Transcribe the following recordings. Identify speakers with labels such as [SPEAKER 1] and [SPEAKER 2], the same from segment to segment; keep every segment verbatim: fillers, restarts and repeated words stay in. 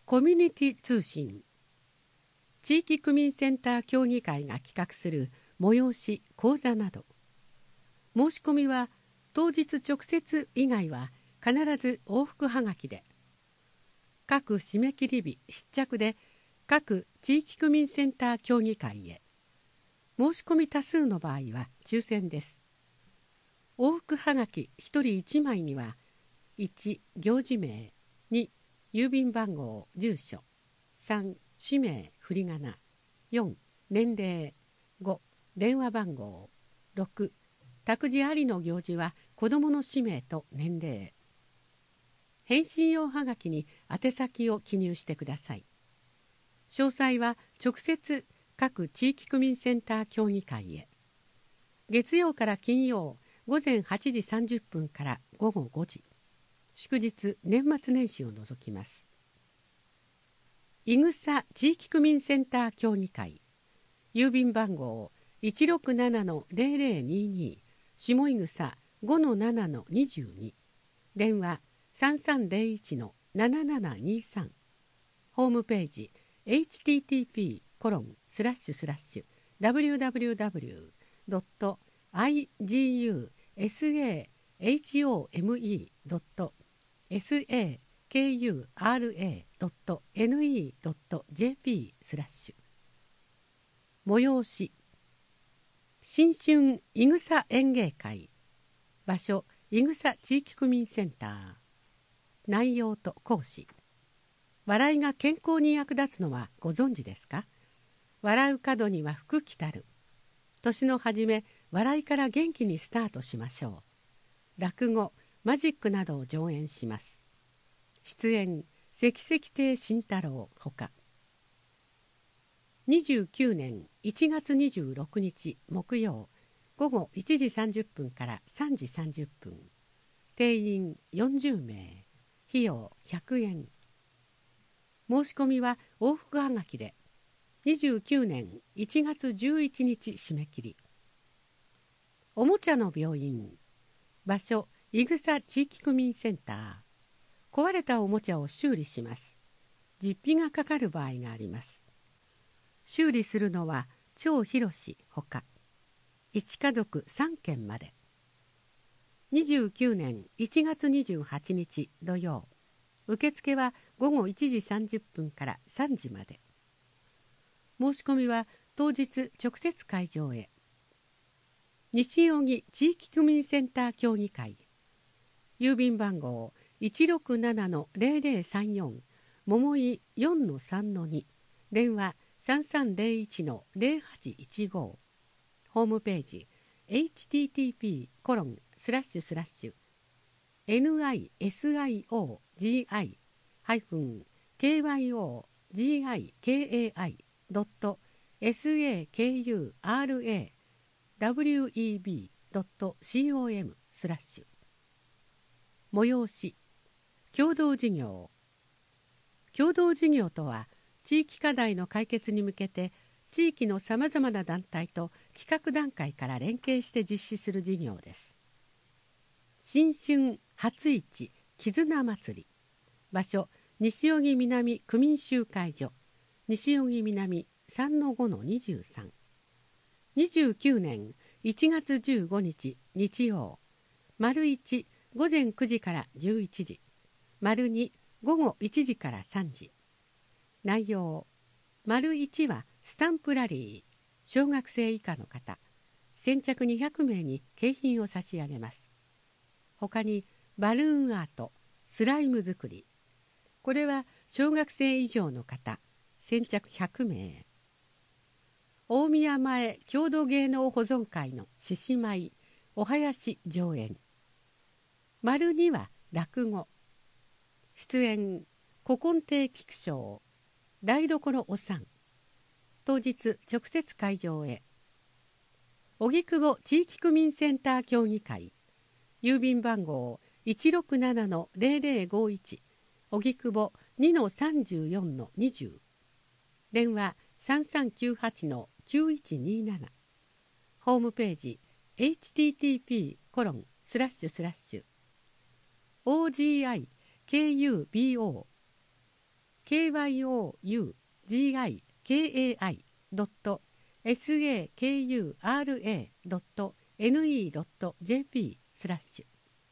[SPEAKER 1] コミュニティ通信。地域区民センター協議会が企画する催し講座など、申し込みは当日直接以外は必ず往復はがきで、各締め切り日必着で各地域区民センター協議会へ。申し込み多数の場合は抽選です。往復はがきひとりいちまいには、いち行事名、に郵便番号住所、さん氏名振り仮名、よん年齢、ご電話番号、ろく託児ありの行事は子どもの氏名と年齢。返信用はがきに宛先を記入してください。詳細は直接各地域区民センター協議会へ。月曜から金曜午前はちじさんじゅっぷんから午後ごじ、祝日年末年始を除きます。いぐさ地域区民センター協議会、郵便番号 いちろくななのゼロゼロにに 下井草 ごのななのにじゅうに、電話さんさんゼロいちのななななにさん、ホームページ エイチティーティーピーコロンスラッシュスラッシュダブリューダブリューダブリュードットアイジーユーエスエーエイチオーエムイードットエスエーケーユーアールエードットエヌイードットジェーピースラッシュ催し新春いぐさ演芸会、場所いぐさ地域区民センター、内容と講師。笑いが健康に役立つのはご存知ですか？笑う門には福来たる。年の初め、笑いから元気にスタートしましょう。落語、マジックなどを上演します。出演、関石亭慎太郎ほか。にじゅうきゅうねんいちがつにじゅうろくにち木曜、午後いちじさんじゅっぷんからさんじさんじゅっぷん。定員よんじゅうめい、費用ひゃくえん。申し込みは往復はがきで、にじゅうきゅうねんいちがつじゅういちにち締め切り。おもちゃの病院、場所いぐさ地域区民センター。壊れたおもちゃを修理します。実費がかかる場合があります。修理するのは張博ほか。一家族さんけんまで。にじゅうきゅうねんいちがつにじゅうはちにち土曜。受付は午後いちじさんじゅっぷんからさんじまで。申し込みは当日直接会場へ。西荻地域区民センター協議会、郵便番号 いちろくななのゼロゼロさんよん 桃井 よんのさんのに、電話さんさんゼロいちのゼロはちいちご、ホームページ エイチティーティーピーコロンスラッシュスラッシュエヌアイエスアイオージーアイハイフンケーワイオージーアイケーエーアイドットエスエーケーユーアールエーダブリューイービードットコムスラッシュ催し共同事業。共同事業とは、地域課題の解決に向けて地域のさまざまな団体と企画段階から連携して実施する事業です。新春初市絆祭り、場所西荻南区民集会所、西荻南 さんのごのにじゅうさん。にじゅうきゅうねんいちがつじゅうごにち日曜、丸いち午前くじからじゅういちじ、丸に午後いちじからさんじ。内容、丸いちはスタンプラリー、小学生以下の方、先着にひゃくめいに景品を差し上げます。他にバルーンアート、スライム作り、これは小学生以上の方、先着ひゃくめい。大宮前郷土芸能保存会の獅子舞、お囃子上演。丸には落語。出演、古今亭菊章、台所おさん。当日直接会場へ。荻窪地域区民センター協議会、郵便番号 いちろくななのゼロゼロごいち、荻窪 にのさんじゅうよんのにじゅう、電話さんさんきゅうはちのきゅういちになな、ホームページ エイチティーティーピーコロンスラッシュスラッシュオージーアイケーユービーオーケーワイオーユージーアイケーエーアイドットサクラドットネットドットジェーピー スラッシュ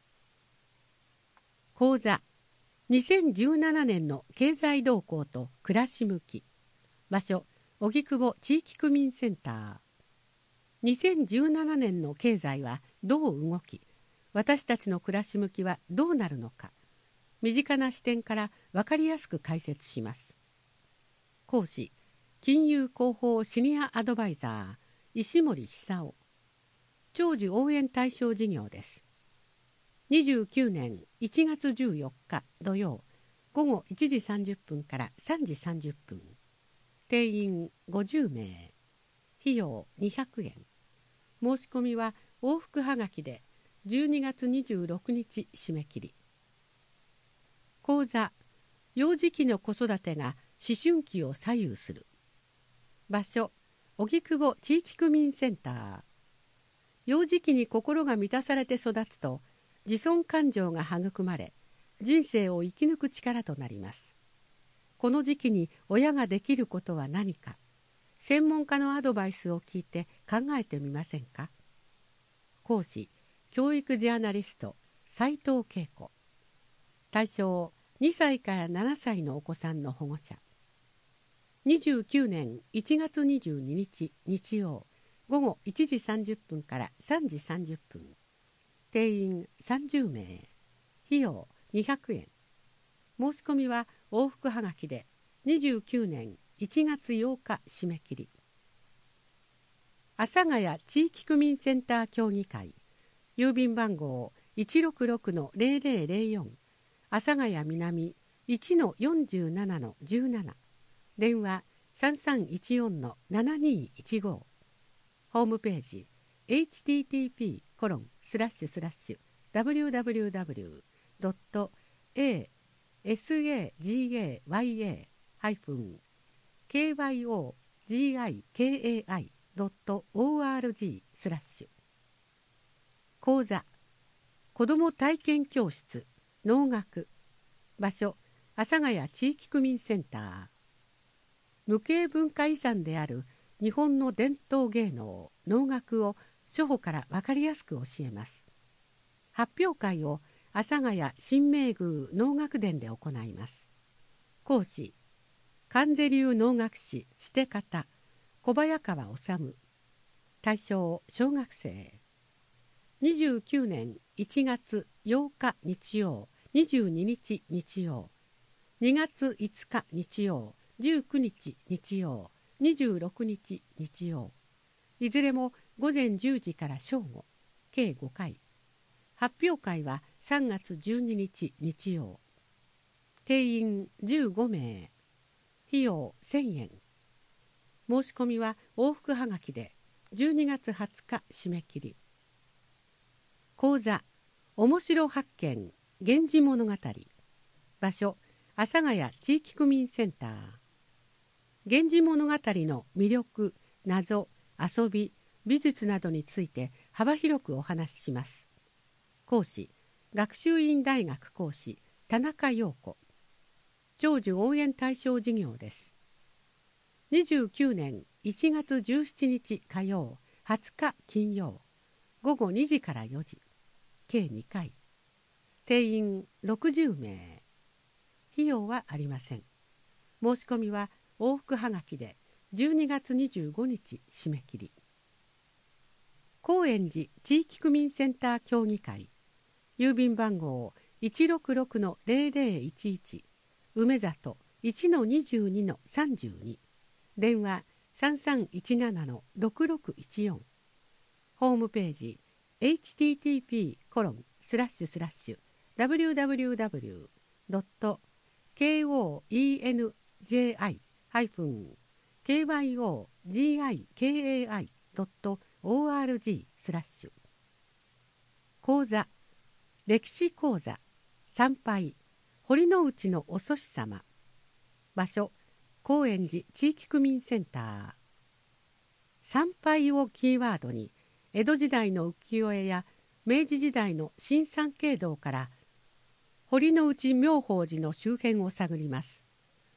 [SPEAKER 1] 講座にせんじゅうななねんの経済動向と暮らし向き。場所荻窪地域区民センター。にせんじゅうななねんの経済はどう動き、私たちの暮らし向きはどうなるのか、身近な視点から分かりやすく解説します。講師金融広報シニアアドバイザー石森久夫。長寿応援対象事業です。にじゅうきゅうねんいちがつじゅうよっか土曜午後いちじさんじゅっぷんからさんじさんじゅっぷん。定員ごじゅうめい。費用にひゃくえん。申し込みは往復はがきでじゅうにがつにじゅうろくにち締め切り。講座幼児期の子育てが思春期を左右する。場所荻窪地域区民センター。幼児期に心が満たされて育つと自尊感情が育まれ、人生を生き抜く力となります。この時期に親ができることは何か、専門家のアドバイスを聞いて考えてみませんか。講師教育ジャーナリスト斉藤恵子。対象にさいからななさいのお子さんの保護者。にじゅうきゅうねんいちがつにじゅうににち日曜午後いちじさんじゅっぷんからさんじさんじゅっぷん。定員さんじゅうめい。費用にひゃくえん。申し込みは往復はがきでにじゅうきゅうねんいちがつようか締め切り。阿佐ヶ谷地域区民センター協議会。郵便番号 いちろくろくのゼロゼロゼロよん 阿佐ヶ谷南 いちのよんじゅうななのじゅうなな。電話さんさんいちよんのななにいちご。ホームページ エイチティーティーピーコロンスラッシュスラッシュダブリューダブリューダブリュードットエーエスエージーエーワイエーケーワイオージーアイケーエーアイドットオーアールジー スラッシュ講座子ども体験教室能楽。場所阿佐ヶ谷地域区民センター。無形文化遺産である日本の伝統芸能能楽を初歩から分かりやすく教えます。発表会を阿佐ヶ谷新明宮能楽殿で行います。講師観世流能楽師して方小早川治。対象小学生。にじゅうきゅうねんいちがつようか日曜にじゅうににち日曜、にがついつか日曜、じゅうくにち日曜、にじゅうろくにち日曜、いずれもごぜんじゅうじから正午、計ごかい。発表会はさんがつじゅうににち日曜。定員じゅうごめい。費用せんえん。申し込みは往復はがきでじゅうにがつはつか締め切り。講座面白発見源氏物語。場所阿佐ヶ谷地域区民センター。源氏物語の魅力、謎、遊び、美術などについて幅広くお話しします。講師学習院大学講師田中陽子。長寿応援対象事業です。にじゅうきゅうねんいちがつじゅうしちにち火曜、はつか金曜、ごごにじからよじ、計にかい。定員ろくじゅうめい。費用はありません。申し込みは往復はがきでじゅうにがつにじゅうごにち締め切り。高円寺地域区民センター協議会。郵便番号 いちろくろくのゼロゼロいちいち 梅里 いちのにじゅうにのさんじゅうに。電話さんさんいちななのろくろくいちよん。ホームページ エイチティーティーピーコロンスラッシュスラッシュダブリューダブリューダブリュードットケーオーイーエヌジェーアイハイフンケーワイオージーアイケーエーアイドットオーアールジー スラッシュ講座歴史講座参拝堀之内のお祖師様。場所高円寺地域区民センター。参拝をキーワードに江戸時代の浮世絵や明治時代の新三景堂から堀之内妙法寺の周辺を探ります。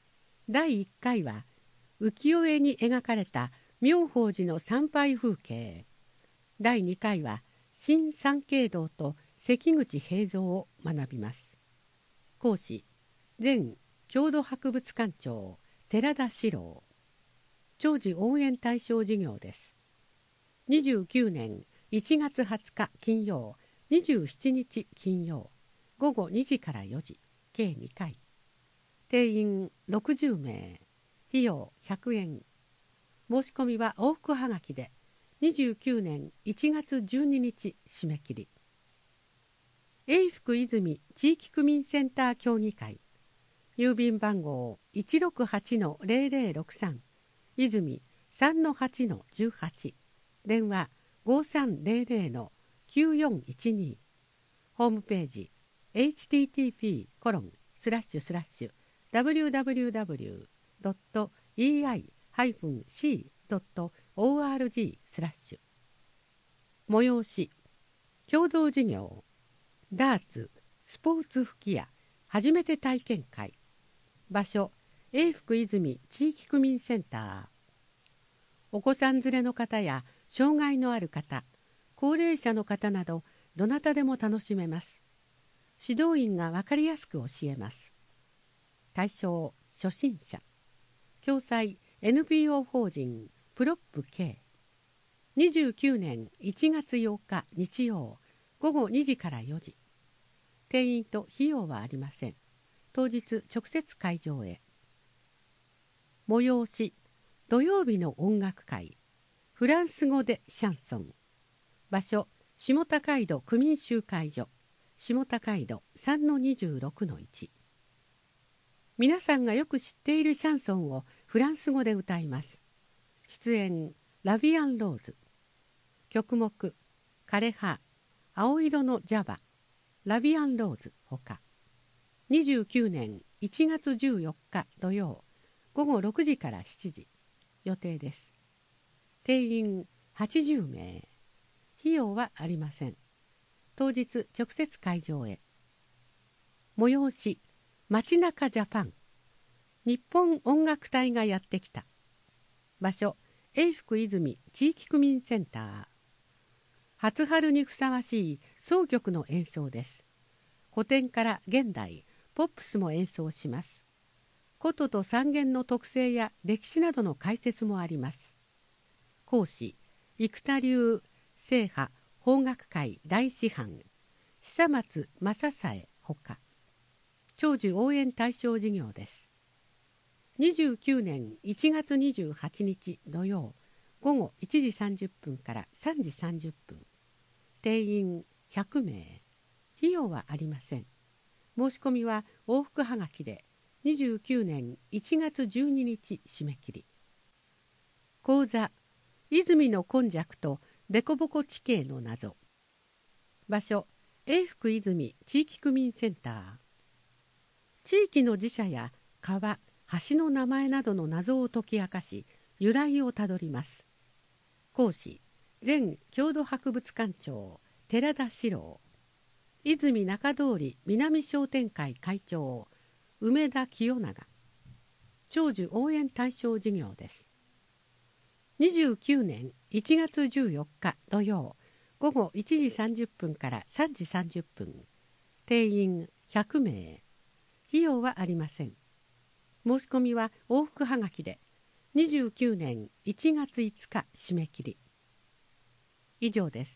[SPEAKER 1] だいいっかいは浮世絵に描かれた妙法寺の参拝風景。だいにかいは新三景堂と関口平蔵を学びます。講師、前郷土博物館長寺田史郎。長寿応援対象事業です。にじゅうきゅうねんいちがつはつか金曜、にじゅうしちにち金曜、ごごにじからよじ、計にかい。定員ろくじゅうめい、費用ひゃくえん。申し込みは往復はがきで、にじゅうきゅうねんいちがつじゅうににち締め切り。永福泉地域区民センター協議会、郵便番号 いちろくはちのゼロゼロろくさん、泉 さんのはちのじゅうはち、電話ごさんゼロゼロのきゅうよんいちに、ホームページ エイチティーティーピーコロンスラッシュスラッシュダブリューダブリューダブリュードットイーアイハイフンシードットオーアールジースラッシュ。催し、共同事業、ダーツスポーツ吹き矢初めて体験会。場所、永福泉地域区民センター。お子さん連れの方や障害のある方、高齢者の方などどなたでも楽しめます。指導員が分かりやすく教えます。対象、初心者。共催 エヌピーオー 法人プロップ K。にじゅうきゅうねんいちがつようか日曜、ごごにじからよじ。定員と費用はありません。当日直接会場へ。催し、土曜日の音楽会、フランス語でシャンソン。場所、下高井戸区民集会所、下高井戸 さんのにじゅうろくのいち。皆さんがよく知っているシャンソンをフランス語で歌います。出演、ラビアンローズ。曲目、枯葉、青色のジャバ、ラビアンローズほか。にじゅうきゅうねんいちがつじゅうよっか土曜、ごごろくじからしちじ、予定です。定員はちじゅうめい、費用はありません。当日直接会場へ。催し、街中ジャパン、日本音楽隊がやってきた。場所、永福泉地域区民センター。初春にふさわしい双曲の演奏です。古典から現代、ポップスも演奏します。琴と三弦の特性や歴史などの解説もあります。講師、生田流正派邦楽会大師範、久松正紗ほか。長寿応援対象事業です。にじゅうきゅうねんいちがつにじゅうはちにち土曜、ごごいちじさんじゅっぷんからさんじさんじゅっぷん。定員ひゃくめい。費用はありません。申し込みは往復はがきでにじゅうきゅうねんいちがつじゅうににち締め切り。講座、泉の今昔とデコボコ地形の謎。場所、永福泉地域区民センター。地域の寺社や川、橋の名前などの謎を解き明かし、由来をたどります。講師、前郷土博物館長寺田史郎。泉中通り南商店会会長梅田清永。長寿応援対象事業です。にじゅうきゅうねんいちがつじゅうよっか土曜、ごごいちじさんじゅっぷんからさんじさんじゅっぷん。定員ひゃくめい。費用はありません。申し込みは往復はがきでにじゅうきゅうねんいちがついつか締め切り。以上です。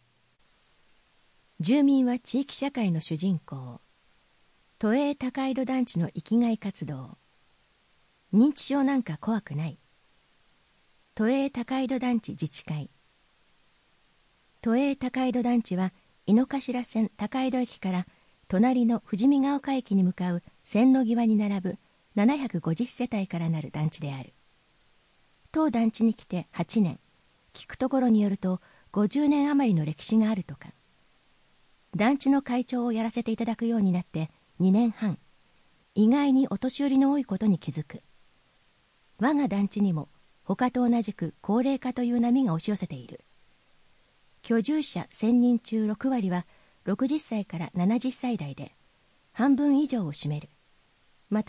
[SPEAKER 2] 住民は地域社会の主人公。都営高井戸団地の生きがい活動。認知症なんか怖くない。都営高井戸団地自治会。都営高井戸団地は井の頭線高井戸駅から隣の富士見ヶ丘駅に向かう線路際に並ぶななひゃくごじゅっせたいからなる団地である。当団地に来てはちねん、聞くところによるとごじゅうねん余りの歴史があるとか。団地の会長をやらせていただくようになってにねんはん、意外にお年寄りの多いことに気づく。我が団地にも他と同じく高齢化という波が押し寄せている。居住者せんにん中ろくわりはろくじゅっさいからななじゅっさいだいで、半分以上を占める。また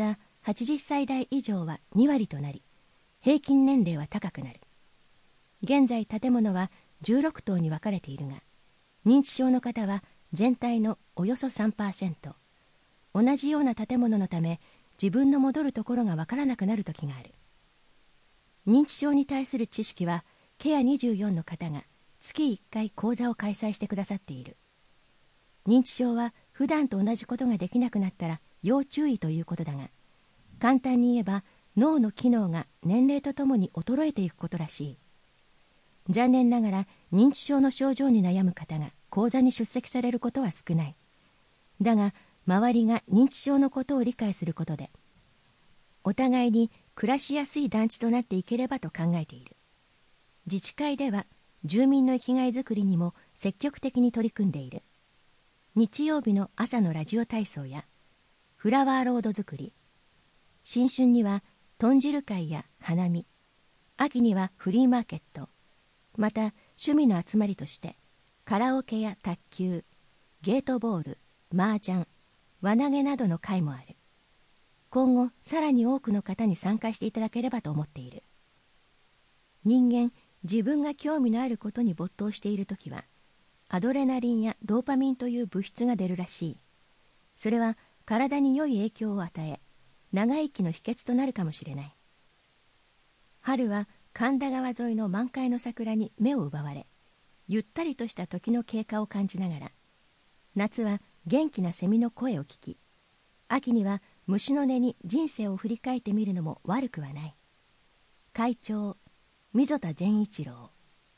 [SPEAKER 2] はちじゅっさい代以上はに割となり、平均年齢は高くなる。現在建物はじゅうろく棟に分かれているが、認知症の方は全体のおよそ さんパーセント。同じような建物のため、自分の戻るところが分からなくなる時がある。認知症に対する知識は、ケアにじゅうよんの方が月いっかい講座を開催してくださっている。認知症は普段と同じことができなくなったら要注意ということだが、簡単に言えば脳の機能が年齢とともに衰えていくことらしい。残念ながら認知症の症状に悩む方が講座に出席されることは少ない。だが周りが認知症のことを理解することで、お互いに暮らしやすい団地となっていければと考えている。自治会では住民の生きがいづくりにも積極的に取り組んでいる。日曜日の朝のラジオ体操やフラワーロード作り、新春には豚汁会や花見、秋にはフリーマーケット、また趣味の集まりとしてカラオケや卓球、ゲートボール、麻雀、輪投げなどの会もある。今後さらに多くの方に参加していただければと思っている。人間、自分が興味のあることに没頭しているときは、アドレナリンやドーパミンという物質が出るらしい。それは体に良い影響を与え、長生きの秘訣となるかもしれない。春は神田川沿いの満開の桜に目を奪われ、ゆったりとした時の経過を感じながら、夏は元気なセミの声を聞き、秋には虫の音に人生を振り返ってみるのも悪くはない。会長、溝田善一郎。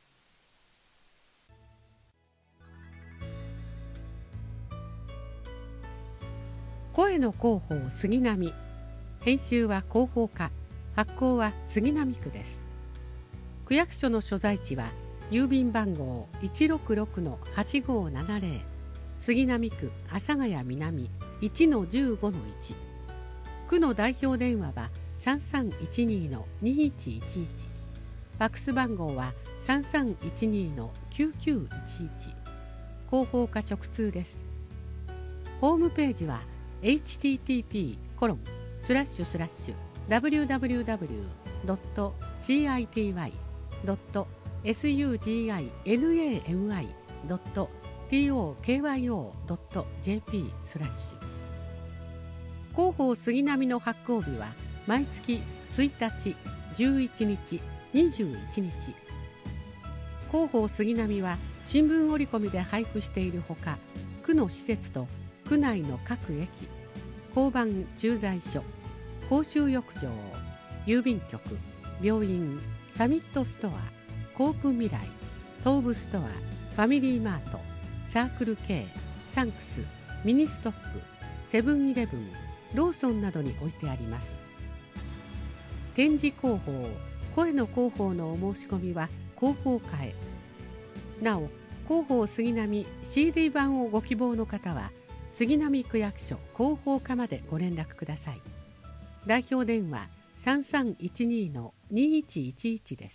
[SPEAKER 1] 声の広報杉並、編集は広報課、発行は杉並区です。区役所の所在地は郵便番号 いちろくろくのはちごーななぜろ、杉並区阿佐ヶ谷南 いちのじゅうごのいち、区の代表電話はさんさんいちにのにいちいちいち、ファックス番号はさんさんいちにのきゅうきゅういちいち、広報課直通です。ホームページは エイチティーティーピーコロンスラッシュスラッシュダブリューダブリューダブリュードットシーアイティーワイドットエスユージーアイエヌエーエムアイドットティーオーケーワイオードットジェーピースラッシュ。広報杉並の発行日は毎月ついたち、じゅういちにち、にじゅういちにち。広報杉並は新聞折り込みで配布しているほか、区の施設と区内の各駅、交番駐在所、公衆浴場、郵便局、病院、サミットストア、コープ未来、東武ストア、ファミリーマート、サークル K、サンクス、ミニストップ、セブンイレブン、ローソンなどに置いてあります。展示広報、声の広報のお申し込みは広報課へ。なお、広報杉並 シーディー 版をご希望の方は杉並区役所広報課までご連絡ください。代表電話さんさんいちにのにいちいちいちです。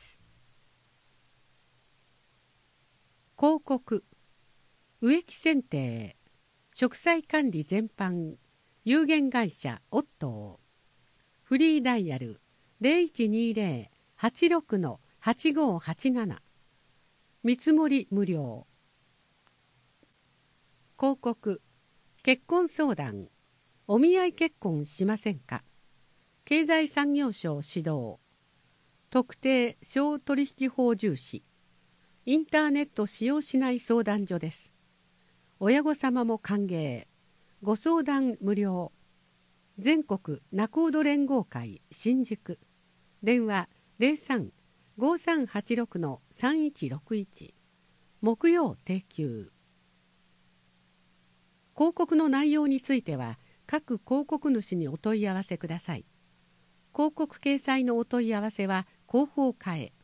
[SPEAKER 1] 広告、植木剪定、植栽管理全般、有限会社オットー、フリーダイヤル ゼロいちにゼロ はちろくのはちごーはちなな、見積もり無料。広告、結婚相談、お見合い結婚しませんか。経済産業省指導、特定商取引法重視、インターネット使用しない相談所です。親御様も歓迎、ご相談無料。全国仲人連合会新宿、電話 ゼロさん ごさんはちろくのさんいちろくいち、木曜定休。広告の内容については各広告主にお問い合わせください。広告掲載のお問い合わせは広報課へ。